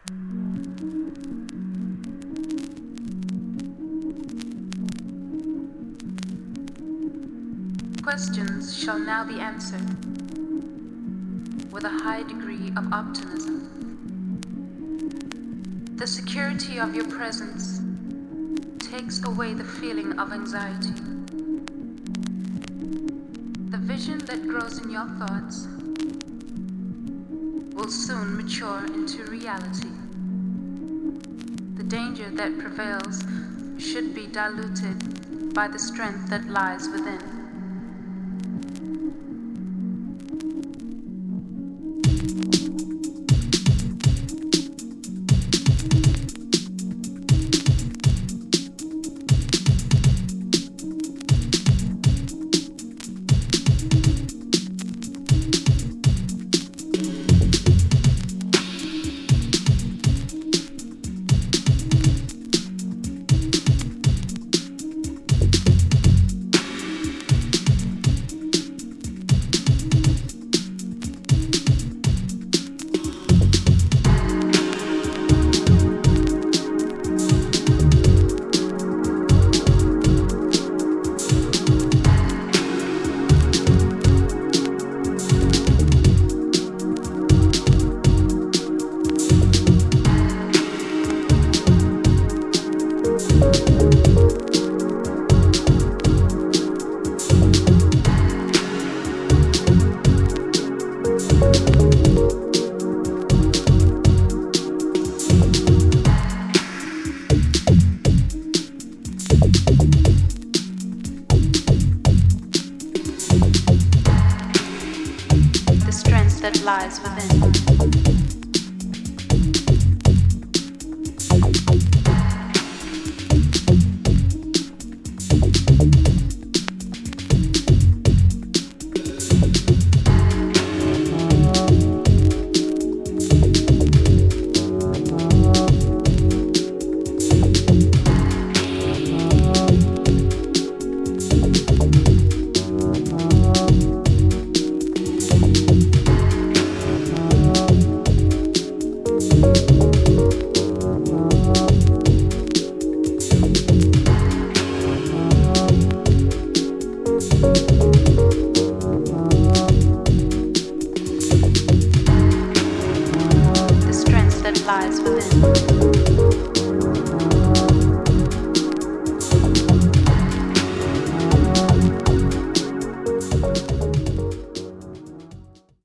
Questions shall now be answered with a high degree of optimism. The security of your presence takes away the feeling of anxiety. The vision that grows in your thoughts will soon mature into reality. The danger that prevails should be diluted by the strength that lies within. That lies within. Lies within.